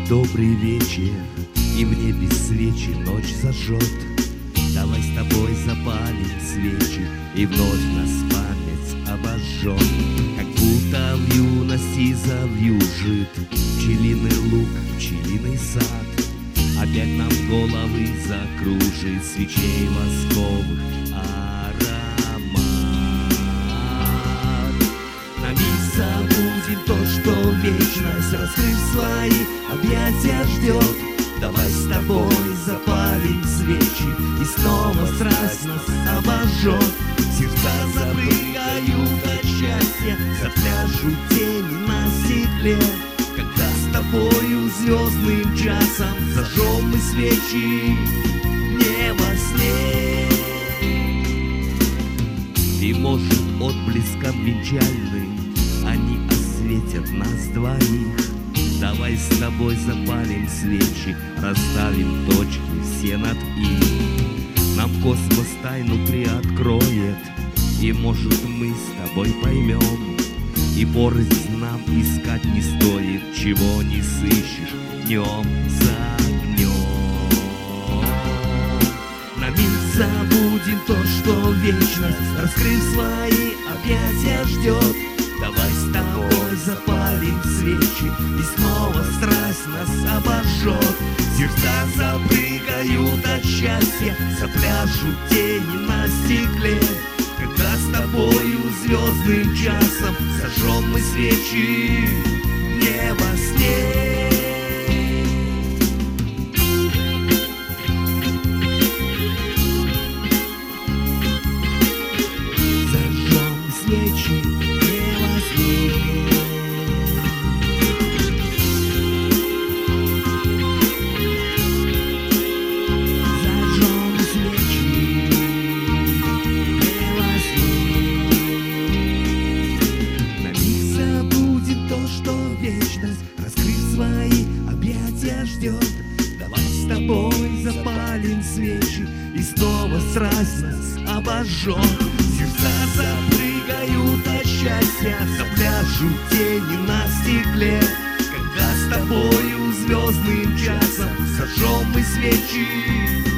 Добрый вечер, и в небе свечи ночь зажжет. Давай с тобой запалим свечи, и вновь нас память обожжет. Как будто в юности завьюжит пчелиный луг, пчелиный сад. Опять нам головы закружит свечей восковых аромат. На миг забудем то, что вечность, раскрыв свои объятия, ждет. Давай с тобой запалим свечи, и снова страсть нас обожжет. Сердца запрыгают от счастья, запляшут тени на стекле. Когда с тобою звездным часом зажжем мы свечи не во сне. И может отблеском венчальным они осветят нас двоих. Давай с тобой запалим свечи, расставим точки все над «и». Нам космос тайну приоткроет, и может мы с тобой поймем. И порознь нам искать не стоит, чего не сыщешь днем за днем. На миг забудем то, что вечность, раскрыв свои объятия, ждет. Давай с тобой запалим свечи, и снова страсть нас обожжет. Сердца запрыгают от счастья, запляшут тени на стекле. Когда с тобою звездным часом зажжем мы свечи не во сне. Зажжем свечи не во сне. Зажжем свечи не во сне. На миг забудем то, что вечность, раскрыв свои объятия, ждет. Давай с тобой запалим свечи, и снова страсть нас обожжет. Сердца запрыгают от счастья, запляшут тени на стекле. Когда с тобою звездным часом зажжем мы свечи